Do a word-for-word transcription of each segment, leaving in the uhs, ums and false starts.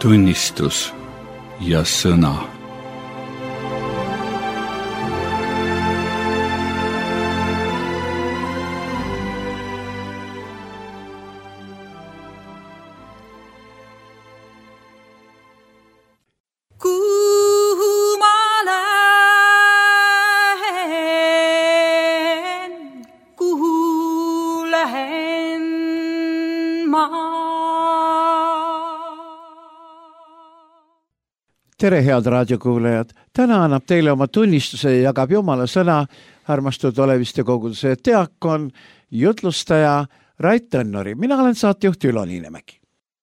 tunnistus ja sõna. Tere, head raadiokuulajad! Täna annab teile oma tunnistuse ja jagab Jumala sõna armastatud Oleviste koguduse diakon, jutlustaja Rait Tõnnori. Mina olen saatejuht Ülo Niinemägi.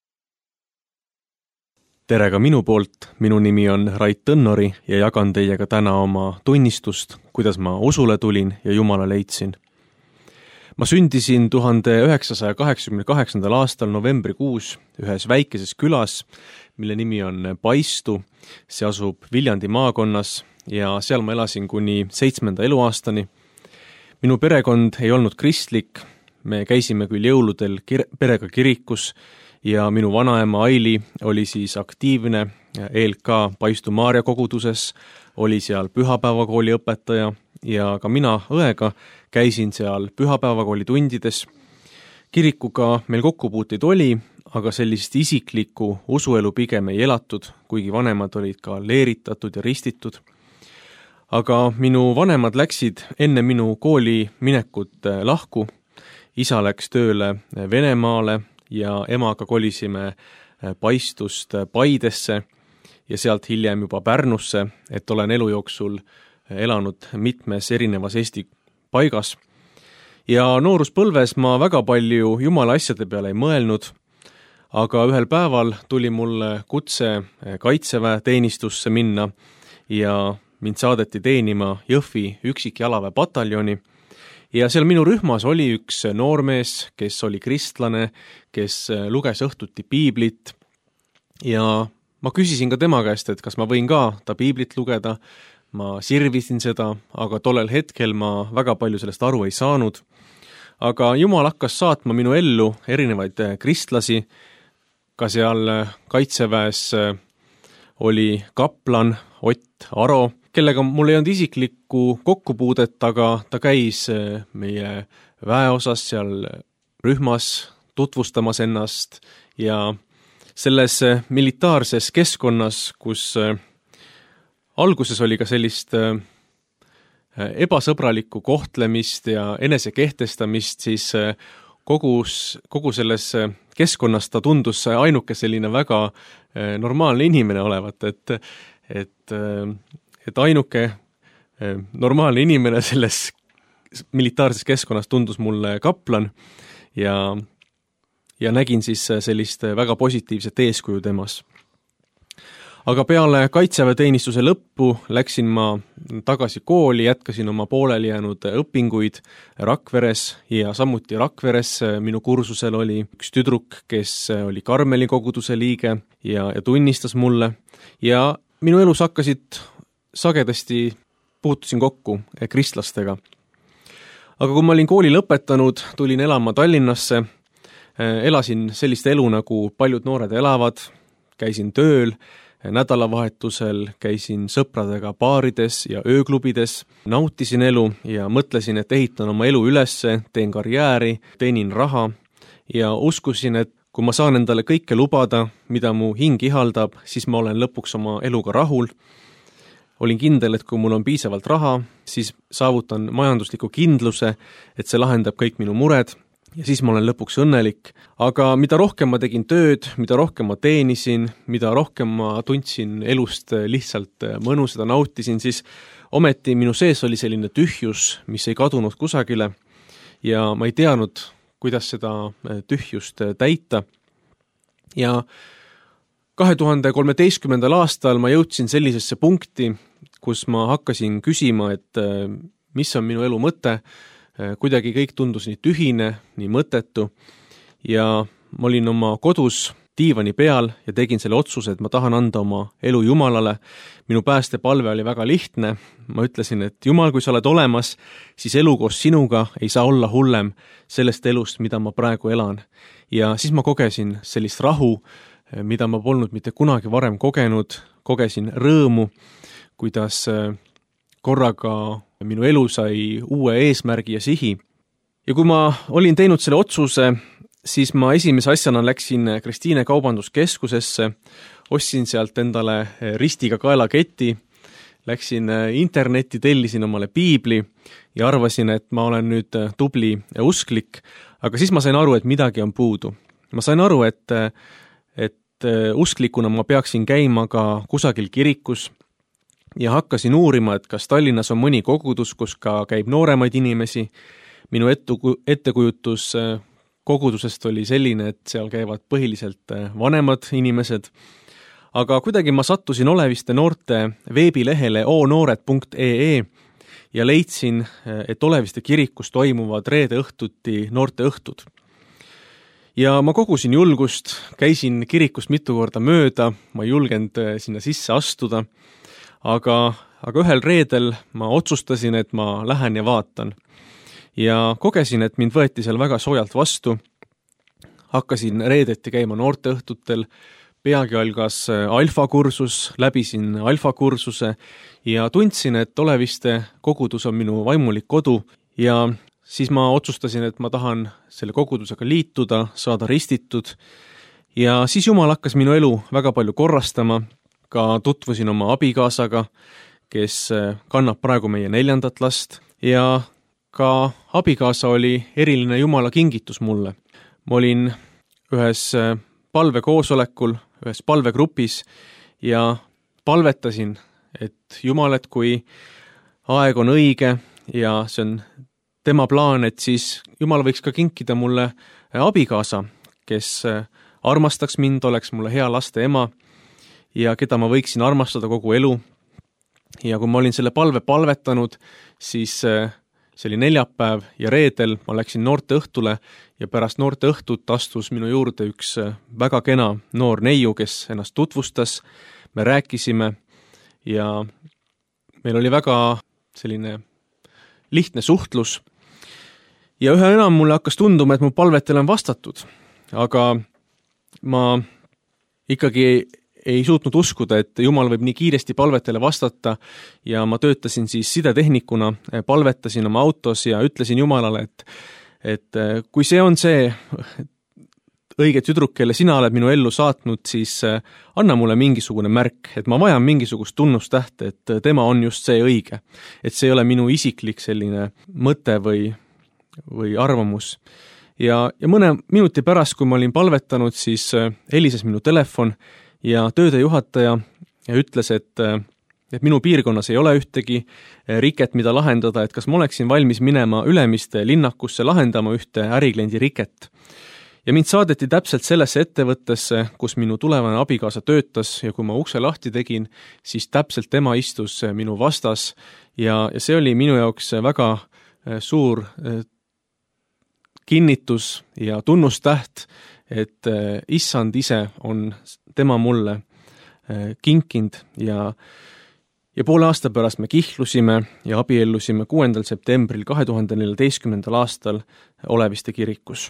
Tere ka minu poolt. Minu nimi on Rait Tõnnori ja jagan teiega täna oma tunnistust, kuidas ma usule tulin ja Jumala leidsin. Ma sündisin tuhande üheksasaja kaheksakümne kaheksandal aastal novembrikuus ühes väikeses külas, mille nimi on Paistu. See asub Viljandi maakonnas ja seal ma elasin kuni seitsmenda eluaastani. Minu perekond ei olnud kristlik, me käisime küll jõuludel kir- perega kirikus ja minu vanaema Aili oli siis aktiivne E L K Paistu Maarja koguduses, oli seal pühapäevakooli õpetaja ja ka mina õega käisin seal pühapäevakooli tundides. Kirikuga meil kokkupuuteid oli, aga sellist isiklikku usuelu pigem ei elatud, kuigi vanemad olid ka leeritatud ja ristitud. Aga minu vanemad läksid enne minu kooli minekut lahku. Isa läks tööle Venemaale ja emaga kolisime Paistust Paidesse ja sealt hiljem juba Pärnusse, et olen elu jooksul elanud mitmes erinevas Eesti paigas. Ja nooruspõlves ma väga palju Jumala asjade peale ei mõelnud, aga ühel päeval tuli mulle kutse kaitseväe teenistusse minna ja mind saadeti teenima Jõhvi üksikjalaväe pataljoni. Ja seal minu rühmas oli üks noormees, kes oli kristlane, kes luges õhtuti piiblit ja ma küsisin ka tema käest, et kas ma võin ka ta piiblit lugeda. Ma sirvisin seda, aga tollel hetkel ma väga palju sellest aru ei saanud. Aga Jumal hakkas saatma minu ellu erinevaid kristlasi. Ka seal kaitseväes oli kaplan Ott Aro, kellega mul ei olnud isiklikku kokkupuudet, aga ta käis meie väeosas seal rühmas tutvustamas ennast ja selles militaarses keskkonnas, kus alguses oli ka sellist ebasõbralikku kohtlemist ja enesekehtestamist, siis kogus, kogu selles keskkonnas ta tundus ainuke selline väga normaalne inimene olevat, et, et, et ainuke normaalne inimene selles militaarses keskkonnas tundus mulle kaplan ja, ja nägin siis sellist väga positiivset eeskuju temas. Aga peale kaitseväeteenistuse lõppu läksin ma tagasi kooli, jätkasin oma pooleli jäänud õpinguid Rakveres ja samuti Rakveres minu kursusel oli üks tüdruk, kes oli Karmeli koguduse liige ja, ja tunnistas mulle ja minu elus hakkasid sagedasti, puutusin kokku kristlastega. Aga kui ma olin kooli lõpetanud, tulin elama Tallinnasse, elasin sellist elu, nagu paljud noored elavad, käisin tööl, nädalavahetusel käisin sõpradega baarides ja ööklubides, nautisin elu ja mõtlesin, et ehitan oma elu ülesse, teen karjääri, teenin raha ja uskusin, et kui ma saan endale kõike lubada, mida mu hing ihaldab, siis ma olen lõpuks oma eluga rahul. Olin kindel, et kui mul on piisavalt raha, siis saavutan majandusliku kindluse, et see lahendab kõik minu mured ja siis ma olen lõpuks õnnelik. Aga mida rohkem ma tegin tööd, mida rohkem ma teenisin, mida rohkem ma tundsin elust lihtsalt mõnu, seda nautisin, siis ometi minu sees oli selline tühjus, mis ei kadunud kusagile ja ma ei teadnud, kuidas seda tühjust täita. Ja kahe tuhande kolmeteistkümnendal aastal ma jõudsin sellisesse punkti, kus ma hakkasin küsima, et mis on minu elu mõte. Kuidagi kõik tundus nii tühine, nii mõttetu ja ma olin oma kodus diivani peal ja tegin selle otsuse, et ma tahan anda oma elu Jumalale. Minu päästepalve oli väga lihtne. Ma ütlesin, et Jumal, kui sa oled olemas, siis elu koos sinuga ei saa olla hullem sellest elust, mida ma praegu elan. Ja siis ma kogesin sellist rahu, mida ma polnud mitte kunagi varem kogenud, kogesin rõõmu, kuidas korraga minu elu sai uue eesmärgi ja sihi. Ja kui ma olin teinud selle otsuse, siis ma esimese asjana läksin Kristiine kaubanduskeskusesse, ostsin sealt endale ristiga kaelaketi, läksin internetti, tellisin omale piibli ja arvasin, et ma olen nüüd tubli ja usklik, aga siis ma sain aru, et midagi on puudu. Ma sain aru, et, et usklikuna ma peaksin käima ka kusagil kirikus ja hakkasin uurima, et kas Tallinnas on mõni kogudus, kus ka käib nooremaid inimesi. Minu ettekujutus kogudusest oli selline, et seal käivad põhiliselt vanemad inimesed, aga kuidagi ma sattusin Oleviste noorte veebilehele o noored punkt e e ja leidsin, et Oleviste kirikus toimuvad reede õhtuti noorte õhtud. Ja ma kogusin julgust, käisin kirikust mitu korda mööda, ma ei julgenud sinna sisse astuda, aga, aga ühel reedel ma otsustasin, et ma lähen ja vaatan. Ja kogesin, et mind võeti seal väga soojalt vastu, hakkasin reedeti käima noorte õhtutel, peagi algas alfakursus, läbisin alfakursuse ja tundsin, et Oleviste kogudus on minu vaimulik kodu ja siis ma otsustasin, et ma tahan selle kogudusega liituda, saada ristitud ja siis Jumal hakkas minu elu väga palju korrastama, ka tutvusin oma abikaasaga, kes kannab praegu meie neljandat last ja ka abikaasa oli eriline Jumala kingitus mulle. Ma olin ühes palvekoosolekul, ühes palvegrupis ja palvetasin, et Jumal, et kui aeg on õige ja see on tema plaan, et siis Jumal võiks ka kinkida mulle abikaasa, kes armastaks mind, oleks mulle hea laste ema ja keda ma võiksin armastada kogu elu. Ja kui ma olin selle palve palvetanud, siis see oli neljapäev ja reedel ma läksin noorte õhtule ja pärast noorte õhtut astus minu juurde üks väga kena noor neiu, kes ennast tutvustas. Me rääkisime ja meil oli väga selline lihtne suhtlus. Ja üha enam mulle hakkas tunduma, et mu palvetele on vastatud. Aga ma ikkagi ei suutnud uskuda, et Jumal võib nii kiiresti palvetele vastata ja ma töötasin siis sidetehnikuna, palvetasin oma autos ja ütlesin Jumalale, et, et kui see on see õige tüdruk, kelle sina oled minu ellu saatnud, siis anna mulle mingisugune märk, et ma vajan mingisugust tunnustähte, et tema on just see õige. Et see ei ole minu isiklik selline mõte või, või arvamus. Ja, ja mõne minuti pärast, kui ma olin palvetanud, siis helises minu telefon ja tööde juhataja ütles, et, et minu piirkonnas ei ole ühtegi riket, mida lahendada, et kas ma oleksin valmis minema Ülemiste linnakusse lahendama ühte ärikliendi riket. Ja mind saadeti täpselt sellesse ettevõttesse, kus minu tulevane abikaasa töötas ja kui ma ukse lahti tegin, siis täpselt tema istus minu vastas ja, ja see oli minu jaoks väga suur kinnitus ja tunnustäht, et issand ise on tema mulle kinkind ja, ja poole aasta pärast me kihlusime ja abiellusime kuuendal septembril kahe tuhande neljateistkümnendal aastal Oleviste kirikus.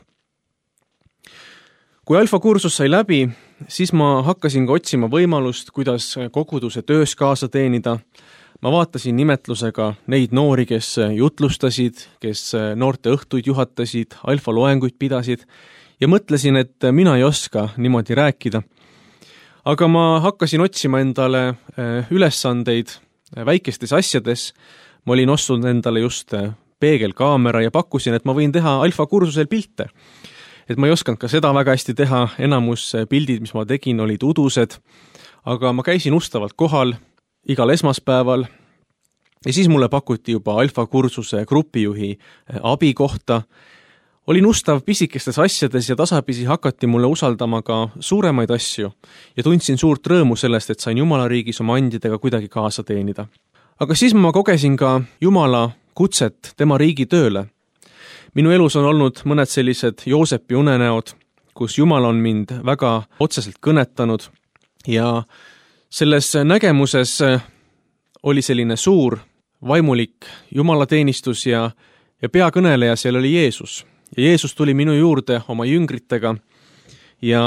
Kui alfakursus sai läbi, siis ma hakkasin ka otsima võimalust, kuidas koguduse töös kaasa teenida. Ma vaatasin nimetlusega neid noori, kes jutlustasid, kes noorte õhtuid juhatasid, alfa loenguid pidasid ja mõtlesin, et mina ei oska niimoodi rääkida. Aga ma hakkasin otsima endale ülesandeid väikestes asjades. Ma olin ostnud endale just peegelkaamera ja pakkusin, et ma võin teha alfa kursusel pilte. Et ma ei osanud ka seda väga hästi teha, enamus pildid, mis ma tegin, olid udused, aga ma käisin ustavalt kohal igal esmaspäeval ja siis mulle pakuti juba alfa kursuse grupijuhi abi kohta. Olin ustav pisikestes asjades ja tasapisi hakati mulle usaldama ka suuremaid asju ja tundsin suurt rõõmu sellest, et sain Jumala riigis oma andidega kuidagi kaasa teenida. Aga siis ma kogesin ka Jumala kutset tema riigi tööle. Minu elus on olnud mõned sellised Joosepi unenäod, kus Jumal on mind väga otseselt kõnetanud ja selles nägemuses oli selline suur vaimulik jumalateenistus ja, ja peakõneleja seal oli Jeesus. Ja Jeesus tuli minu juurde oma jüngritega ja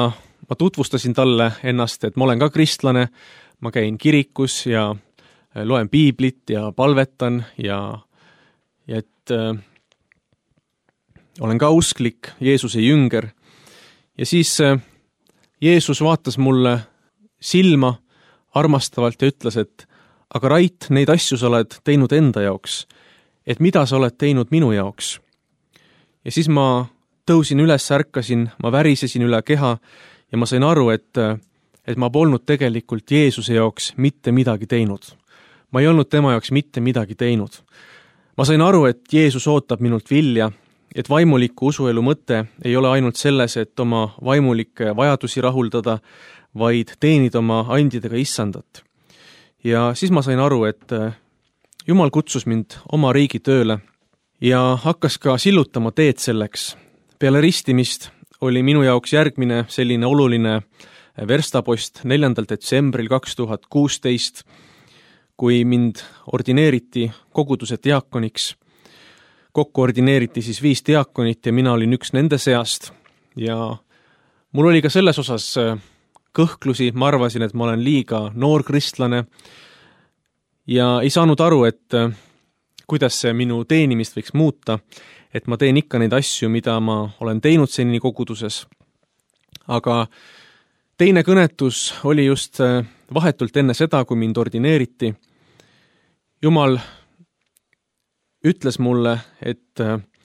ma tutvustasin talle ennast, et ma olen ka kristlane, ma käin kirikus ja loen piiblit ja palvetan ja, ja et äh, olen ka usklik, Jeesuse jünger. Ja siis äh, Jeesus vaatas mulle silma armastavalt ja ütles, et aga Rait, neid asju sa oled teinud enda jaoks, et mida sa oled teinud minu jaoks. Ja siis ma tõusin üles, ärkasin, ma värisesin üle keha ja ma sain aru, et, et ma polnud tegelikult Jeesuse jaoks mitte midagi teinud. Ma ei olnud tema jaoks mitte midagi teinud. Ma sain aru, et Jeesus ootab minult vilja, et vaimuliku usuelu mõte ei ole ainult selles, et oma vaimulikke vajadusi rahuldada, vaid teenida oma andidega issandat. Ja siis ma sain aru, et Jumal kutsus mind oma riigi tööle ja hakkas ka sillutama teed selleks. Peale ristimist oli minu jaoks järgmine selline oluline verstapost neljandal detsembril kaks tuhat kuusteist, kui mind ordineeriti koguduse diakoniks. Kokku ordineeriti siis viis diakonit ja mina olin üks nende seast. Ja mul oli ka selles osas kõhklusi, ma arvasin, et ma olen liiga noor kristlane ja ei saanud aru, et kuidas see minu teenimist võiks muuta, et ma teen ikka neid asju, mida ma olen teinud senini koguduses. Aga teine kõnetus oli just vahetult enne seda, kui mind ordineeriti. Jumal ütles mulle, et,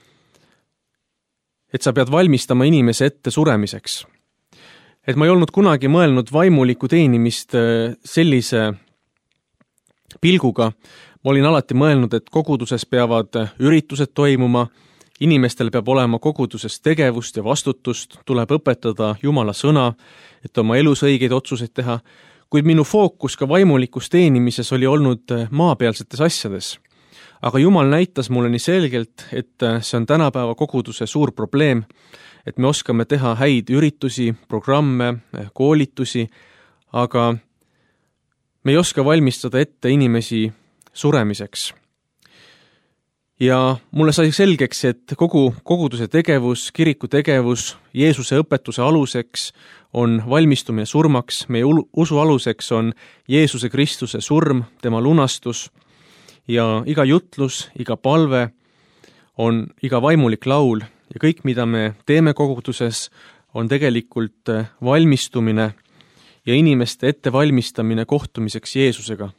et sa pead valmistama inimese ette suremiseks. Et ma ei olnud kunagi mõelnud vaimulikku teenimist sellise pilguga. Ma olin alati mõelnud, et koguduses peavad üritused toimuma, inimestel peab olema koguduses tegevust ja vastutust, tuleb õpetada Jumala sõna, et oma elus õigeid otsuseid teha, kuid minu fookus ka vaimulikus teenimises oli olnud maapealsetes asjades. Aga Jumal näitas mulle nii selgelt, et see on tänapäeva koguduse suur probleem, et me oskame teha häid üritusi, programme, koolitusi, aga me ei oska valmistada ette inimesi suremiseks. Ja mulle sai selgeks, et kogu koguduse tegevus, kiriku tegevus, Jeesuse õpetuse aluseks on valmistumine surmaks, meie usu aluseks on Jeesuse Kristuse surm, tema lunastus ja iga jutlus, iga palve on iga vaimulik laul ja kõik, mida me teeme koguduses, on tegelikult valmistumine ja inimeste ettevalmistamine kohtumiseks Jeesusega.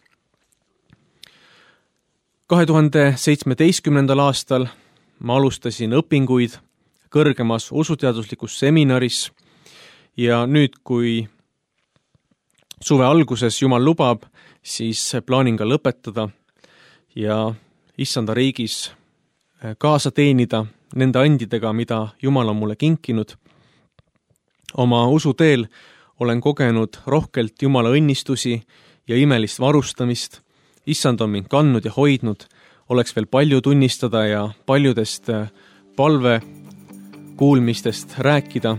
kahe tuhande seitsmeteistkümnendal aastal ma alustasin õpinguid kõrgemas usuteaduslikus seminaris ja nüüd, kui suve alguses Jumal lubab, siis plaanin ka lõpetada ja issanda riigis kaasa teenida nende andidega, mida Jumal on mulle kinkinud. Oma usuteel olen kogenud rohkelt Jumala õnnistusi ja imelist varustamist. Issand on mind kandnud ja hoidnud, oleks veel palju tunnistada ja paljudest palve kuulmistest rääkida.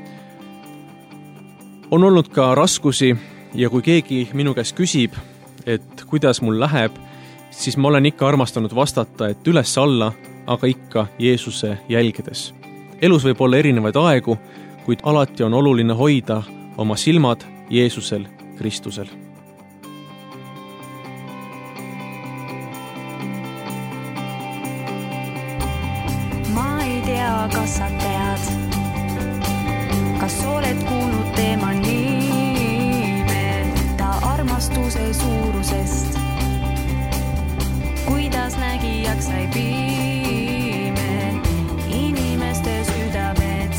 On olnud ka raskusi ja kui keegi minu käest küsib, et kuidas mul läheb, siis ma olen ikka armastanud vastata, et üles alla, aga ikka Jeesuse jälgedes. Elus võib olla erinevaid aegu, kuid alati on oluline hoida oma silmad Jeesusel Kristusel. Kas sa tead, kas oled kuulnud teema nime, ta armastuse suurusest, kuidas nägijaks sai pime, inimeste südamed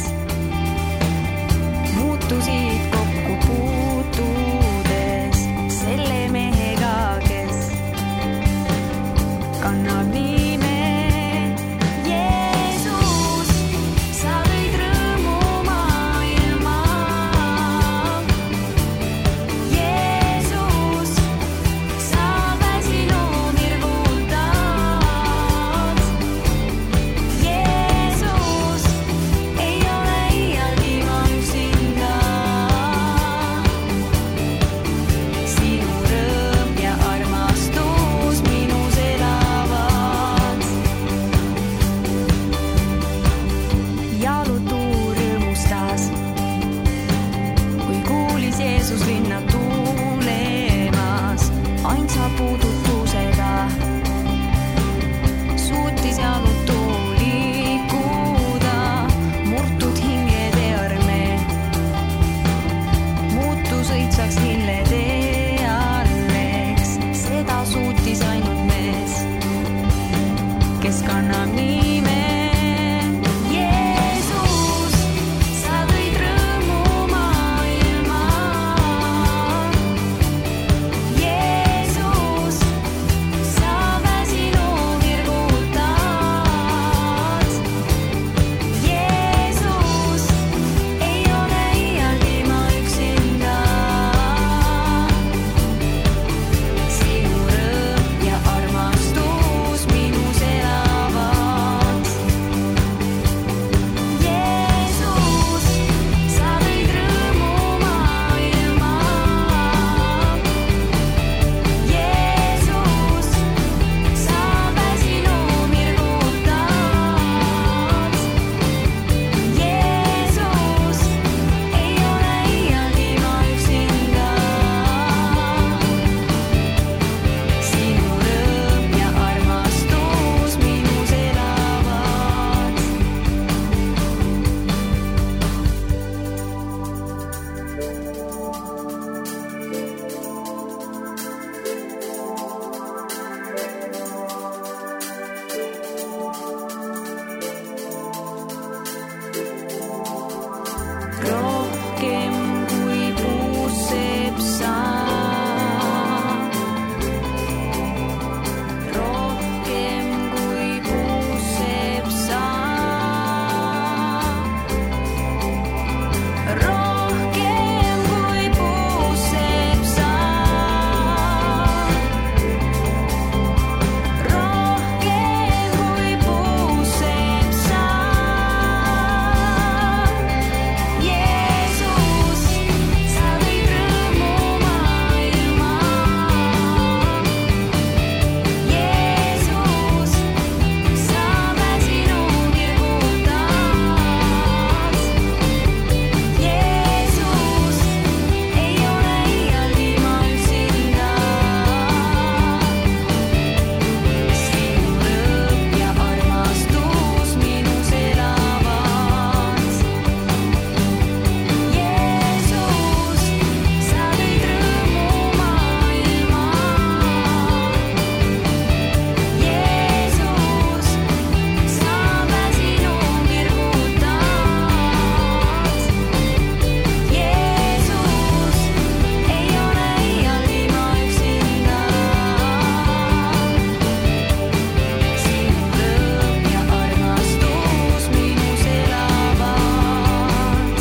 muutusid kokku puutudes selle mehega, kes kannab nii ainsa puudutusega suutis jalutu liikuda, murtud hingede arme muutus õitsaks lilletee alleks. Seda suutis ainult mees, kes kannab nime Jeesus. Sa tõid rõõmu maailma, Jeesus. Sa väsinu virgutad, Jeesus. Ei ole iialgi ma üksinda, sinu rõõm ja armastus minus elavad. Jeesus, sa tõid rõõmu maailma, Jeesus. Sa väsinu virgutad, Jeesus. Ei ole iialgi ma üksinda, sinu rõõm ja armastus minus elavad. Rohkem kui puuseb sa, rohkem kui puuseb sa, rohkem kui puuseb sa, rohkem kui puuseb sa. Jeesus, sa tõid rõõmu maailma, Jeesus. Sa väsinu virgutad, Jeesus. Ei ole iialgi ma üksinda, sinu rõõm ja armastus minus elavad. Jeesus, sa tõid rõõmu maailma, Jeesus. Sa väsinu virgutad, Jeesus. Ei ole iialgi ma üksinda, sinu rõõm ja armastus minus elavad.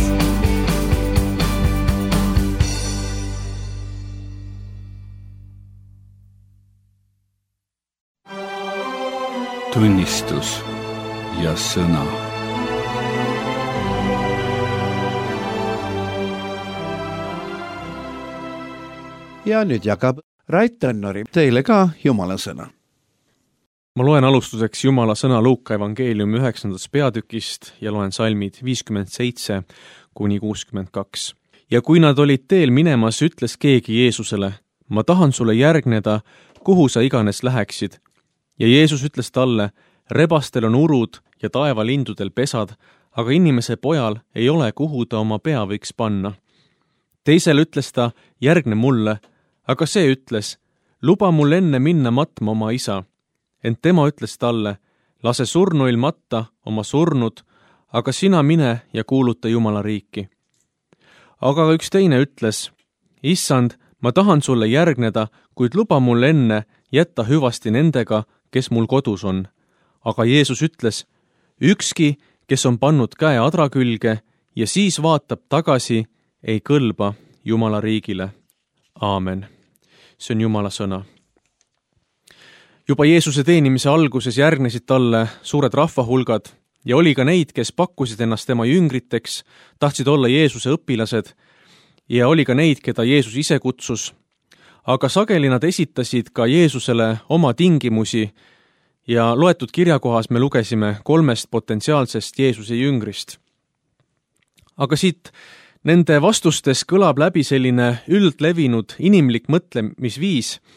tunnistus ja sõna. ja nüüd jagab Rait Tõnnori teile ka Jumala sõna. ma loen alustuseks Jumala sõna Luuka evangeeliumi üheksandast peatükist ja loen salmid viiskümmend seitse kuni kuuskümmend kaks. Ja kui nad olid teel minemas, ütles keegi Jeesusele, ma tahan sulle järgneda, kuhu sa iganes läheksid. Ja Jeesus ütles talle, rebastel on urud ja taevalindudel pesad, aga inimese pojal ei ole, kuhu ta oma pea võiks panna. Teisel ütles ta, järgne mulle, aga see ütles, luba mul enne minna matma oma isa. Ent tema ütles talle, lase surnuil matta oma surnud, aga sina mine ja kuuluta Jumala riiki. Aga üks teine ütles, issand, ma tahan sulle järgneda, kuid luba mul enne jätta hüvasti nendega, kes mul kodus on. Aga Jeesus ütles, ükski, kes on pannud käe adra külge ja siis vaatab tagasi, ei kõlba Jumala riigile. Aamen. See on Jumala sõna. Juba Jeesuse teenimise alguses järgnesid talle suured rahvahulgad ja oli ka neid, kes pakkusid ennast tema jüngriteks, tahtsid olla Jeesuse õpilased ja oli ka neid, keda Jeesus ise kutsus. Aga sageli nad esitasid ka Jeesusele oma tingimusi ja loetud kirjakohas me lugesime kolmest potentsiaalsest Jeesuse jüngrist. Aga siit nende vastustes kõlab läbi selline üldlevinud inimlik mõtlemisviis,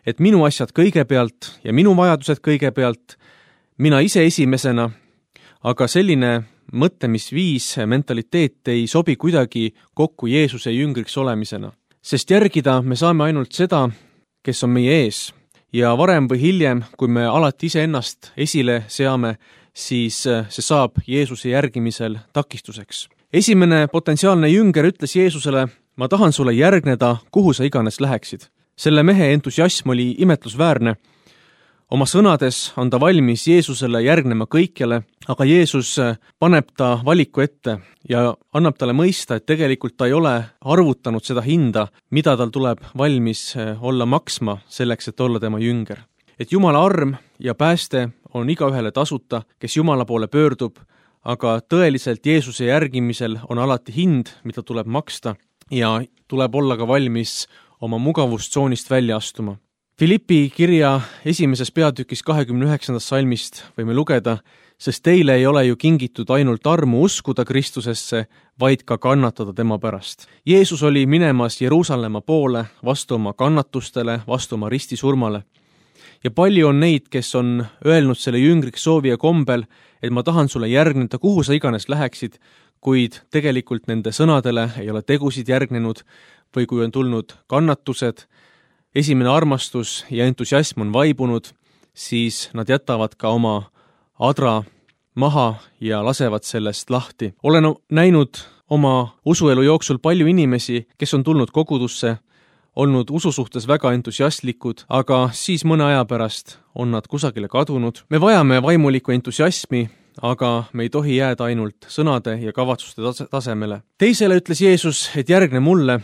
et minu asjad kõigepealt ja minu vajadused kõigepealt, mina ise esimesena, aga selline mõtlemisviis, mentaliteet ei sobi kuidagi kokku Jeesuse jüngriks olemisena. Sest järgida me saame ainult seda, kes on meie ees. Ja varem või hiljem, kui me alati ise ennast esile seame, siis see saab Jeesuse järgimisel takistuseks. Esimene potentsiaalne jünger ütles Jeesusele, ma tahan sulle järgneda, kuhu sa iganes läheksid. Selle mehe entusiasm oli imetlusväärne. Oma sõnades on ta valmis Jeesusele järgnema kõikjale, aga Jeesus paneb ta valiku ette ja annab talle mõista, et tegelikult ta ei ole arvutanud seda hinda, mida tal tuleb valmis olla maksma selleks, et olla tema jünger. Et Jumala arm ja pääste on igaühele tasuta, kes Jumala poole pöördub, aga tõeliselt Jeesuse järgimisel on alati hind, mida tuleb maksta ja tuleb olla ka valmis oma mugavustsoonist välja astuma. Filippi kirja esimeses peatükis kahekümne üheksandast salmist võime lugeda, sest teile ei ole ju kingitud ainult armu uskuda Kristusesse, vaid ka kannatada tema pärast. Jeesus oli minemas Jeruusalemma poole vastu oma kannatustele, vastu oma ristisurmale. Ja palju on neid, kes on öelnud selle jüngriks soovija kombel, et ma tahan sulle järgneda, kuhu sa iganes läheksid, kuid tegelikult nende sõnadele ei ole tegusid järgnenud või kui on tulnud kannatused, esimene armastus ja entusiasm on vaibunud, siis nad jätavad ka oma adra maha ja lasevad sellest lahti. Olen näinud oma usuelu jooksul palju inimesi, kes on tulnud kogudusse, olnud usu suhtes väga entusiastlikud, aga siis mõne aja pärast on nad kusagile kadunud. Me vajame vaimulikku entusiasmi, aga me ei tohi jääda ainult sõnade ja kavatsuste tasemele. Teisele ütles Jeesus, et järgne mulle,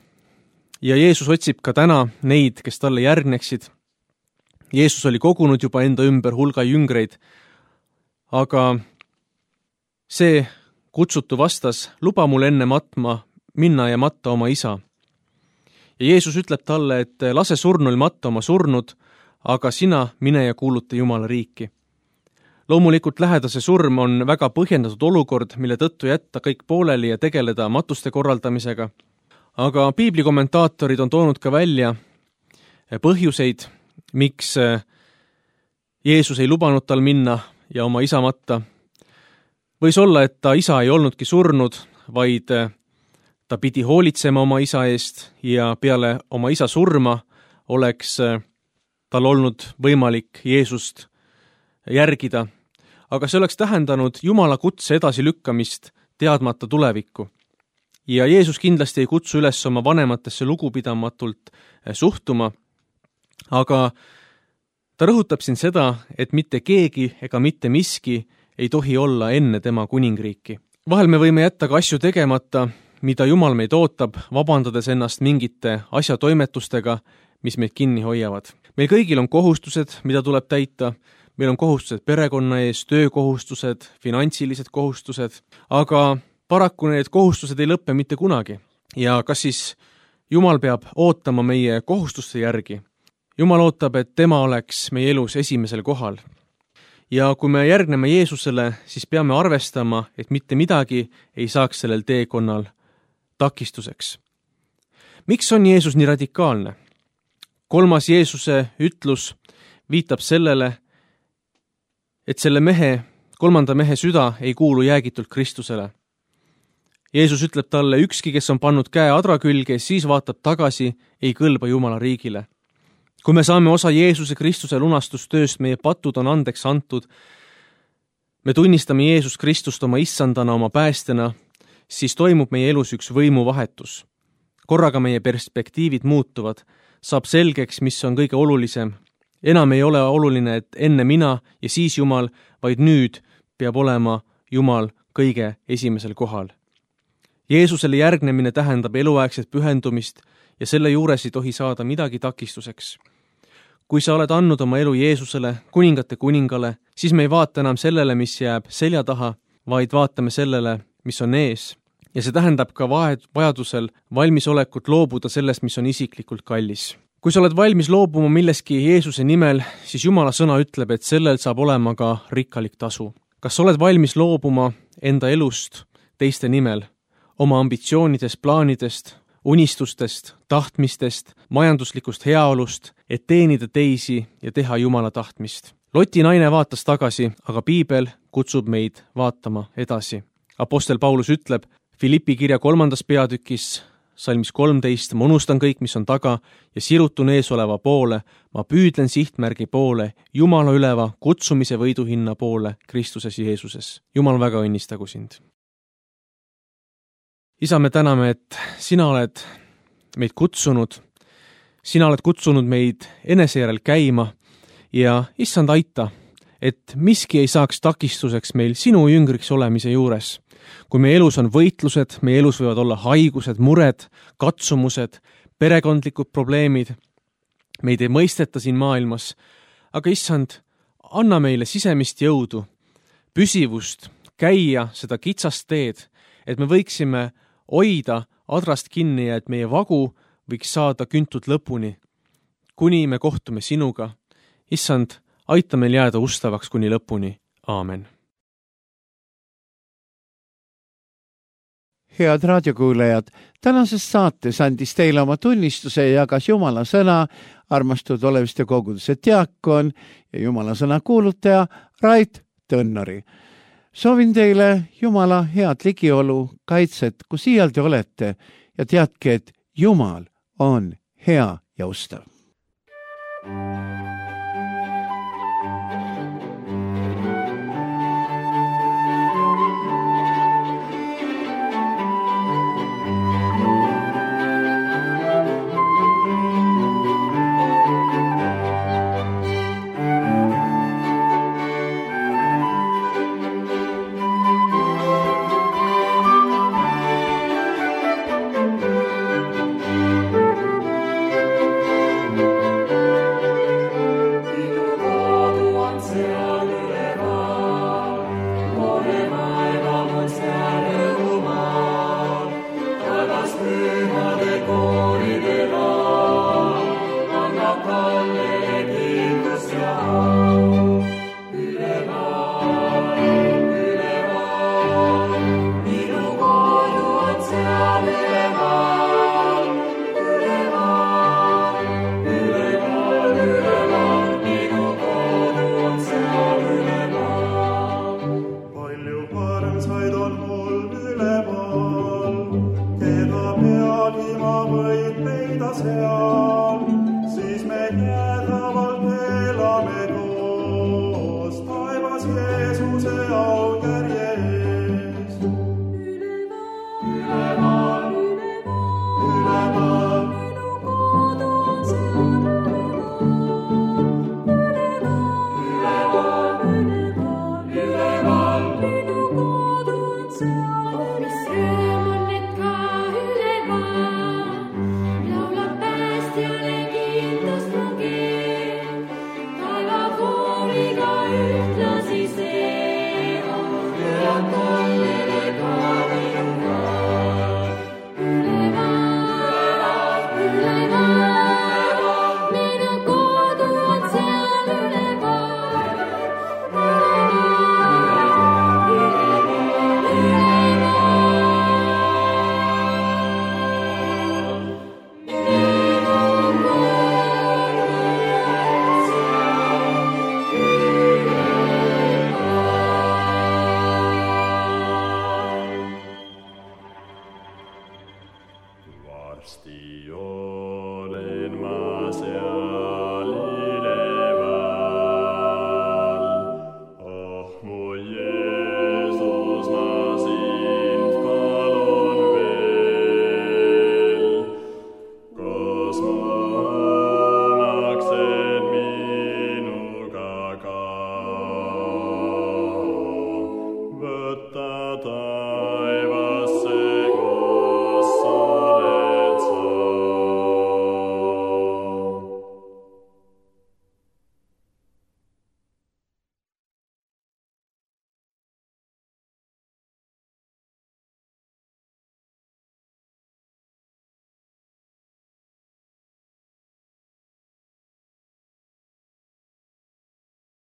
ja Jeesus otsib ka täna neid, kes talle järgneksid. Jeesus oli kogunud juba enda ümber hulga jüngreid, aga see kutsutu vastas, luba mul enne matma minna ja matta oma isa. Ja Jeesus ütleb talle, et lase surnul matta oma surnud, aga sina mine ja kuuluta Jumala riiki. Loomulikult lähedase surm on väga põhjendatud olukord, mille tõttu jätta kõik pooleli ja tegeleda matuste korraldamisega. Aga piibli kommentaatorid on toonud ka välja põhjuseid, miks Jeesus ei lubanud tal minna ja oma isa matta. Võis olla, et ta isa ei olnudki surnud, vaid ta pidi hoolitsema oma isa eest ja peale oma isa surma oleks tal olnud võimalik Jeesust järgida. Aga see oleks tähendanud Jumala kutse edasilükkamist teadmata tulevikku. Ja Jeesus kindlasti ei kutsu üles oma vanematesse lugupidamatult suhtuma, aga ta rõhutab siin seda, et mitte keegi ega mitte miski ei tohi olla enne tema kuningriiki. Vahel me võime jätta ka asju tegemata, mida Jumal meid ootab, vabandades ennast mingite asjatoimetustega, mis meid kinni hoiavad. Meil kõigil on kohustused, mida tuleb täita, meil on kohustused perekonna ees, töökohustused, finantsilised kohustused, aga paraku need kohustused ei lõppe mitte kunagi. Ja kas siis Jumal peab ootama meie kohustuste järgi? Jumal ootab, et tema oleks meie elus esimesel kohal. Ja kui me järgneme Jeesusele, siis peame arvestama, et mitte midagi ei saaks sellel teekonnal takistuseks. Miks on Jeesus nii radikaalne? Kolmas Jeesuse ütlus viitab sellele, et selle mehe, kolmanda mehe süda ei kuulu jäägitult Kristusele. Jeesus ütleb talle, ükski, kes on pannud käe adra külge, siis vaatab tagasi, ei kõlba Jumala riigile. Kui me saame osa Jeesuse Kristuse lunastustööst, meie patud on andeks antud, me tunnistame Jeesus Kristust oma issandana, oma päästena, siis toimub meie elus üks võimuvahetus. Korraga meie perspektiivid muutuvad, saab selgeks, mis on kõige olulisem. Enam ei ole oluline, et enne mina ja siis Jumal, vaid nüüd peab olema Jumal kõige esimesel kohal. Jeesusele järgnemine tähendab eluaegset pühendumist ja selle juures ei tohi saada midagi takistuseks. Kui sa oled andnud oma elu Jeesusele, kuningate kuningale, siis me ei vaata enam sellele, mis jääb selja taha, vaid vaatame sellele, mis on ees. Ja see tähendab ka vajadusel valmisolekut loobuda sellest, mis on isiklikult kallis. Kui sa oled valmis loobuma milleski Jeesuse nimel, siis Jumala sõna ütleb, et sellel saab olema ka rikkalik tasu. Kas sa oled valmis loobuma enda elust teiste nimel? Oma ambitsioonidest, plaanidest, unistustest, tahtmistest, majanduslikust heaolust, et teenida teisi ja teha Jumala tahtmist. Loti naine vaatas tagasi, aga piibel kutsub meid vaatama edasi. Apostel Paulus ütleb Filippi kirja kolmandas peatükis, salmis kolmteist, ma unustan kõik, mis on taga ja sirutun ees oleva poole, ma püüdlen sihtmärgi poole, Jumala üleva kutsumise võiduhinna poole Kristuses Jeesuses. Jumal väga õnnistagu sind. Isa, me täname, et sina oled meid kutsunud, sina oled kutsunud meid enesejärel käima ja issand aita, et miski ei saaks takistuseks meil sinu jüngriks olemise juures. Kui meie elus on võitlused, meie elus võivad olla haigused, mured, katsumused, perekondlikud probleemid, meid ei mõisteta siin maailmas, aga issand, anna meile sisemist jõudu, püsivust, käia seda kitsast teed, et me võiksime hoida adrast kinni ja et meie vagu võiks saada küntud lõpuni, kuni me kohtume sinuga. Issand, aita meil jääda ustavaks kuni lõpuni. Aamen. Head raadiokuulajad, tänases saates andis teile oma tunnistuse ja jagas Jumala sõna armastatud Oleviste koguduse diakon ja Jumala sõna kuulutaja Rait Tõnnori. Soovin teile Jumala head ligiolu, kaitset, kus iial te olete ja teadke, et Jumal on hea ja ustav. Alleluia.